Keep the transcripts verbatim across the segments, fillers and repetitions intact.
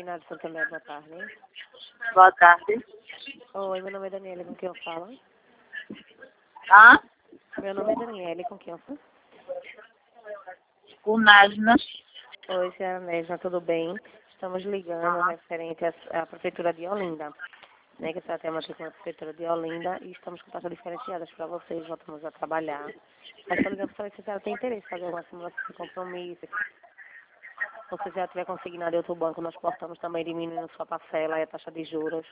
Consignado Santander, boa tarde. Boa tarde. Oi, meu nome é Daniela, com quem eu falo? Ah, Meu nome é Daniela, com quem eu falo? o Nasna. Oi, senhora Nesna, tudo bem? Estamos ligando Ah, referente à, à Prefeitura de Olinda, né, que a senhora tem uma matrícula na Prefeitura de Olinda e estamos com taxas diferenciadas para vocês, voltamos a trabalhar. Mas estou ligando para saber se a senhora tem interesse em fazer alguma simulação de compromisso. Ou se já tiver consignado em outro banco, nós portamos também diminuindo sua parcela e a taxa de juros.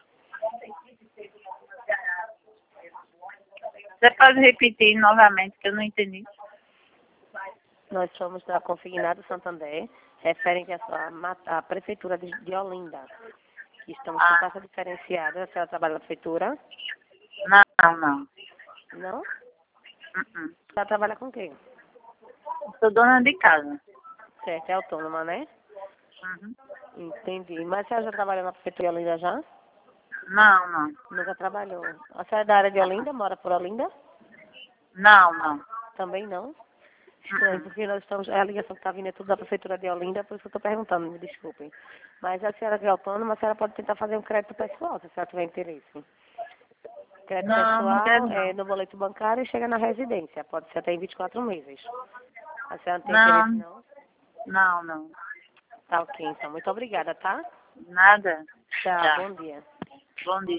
você pode repetir novamente, que eu não entendi. Nós somos da Consignado Santander, referente à sua ma- à Prefeitura de, de Olinda. Que estamos com Ah, taxa diferenciada. A senhora trabalha na Prefeitura? não, não. Não? Uh-uh. A senhora trabalha com quem? Sou dona de casa. Certo, é autônoma, né? Uhum. Entendi. Mas a senhora já trabalhou na Prefeitura de Olinda já? Não, não. Nunca trabalhou. A senhora é da área de Olinda? Mora por Olinda? Não, não. Também não? Estranho, Uh-uh. porque nós estamos, a ligação que está vindo é tudo da Prefeitura de Olinda, por isso que eu estou perguntando, me desculpem. Mas a senhora que é autônoma, a senhora pode tentar fazer um crédito pessoal, se a senhora tiver interesse. Crédito Não, não quero pessoal é não. no boleto bancário e chega na residência, pode ser até em vinte e quatro meses. A senhora não tem Não, interesse não? não, não. Tá ok, então. Muito obrigada, tá? Nada. Tchau, Tchau. bom dia. Bom dia.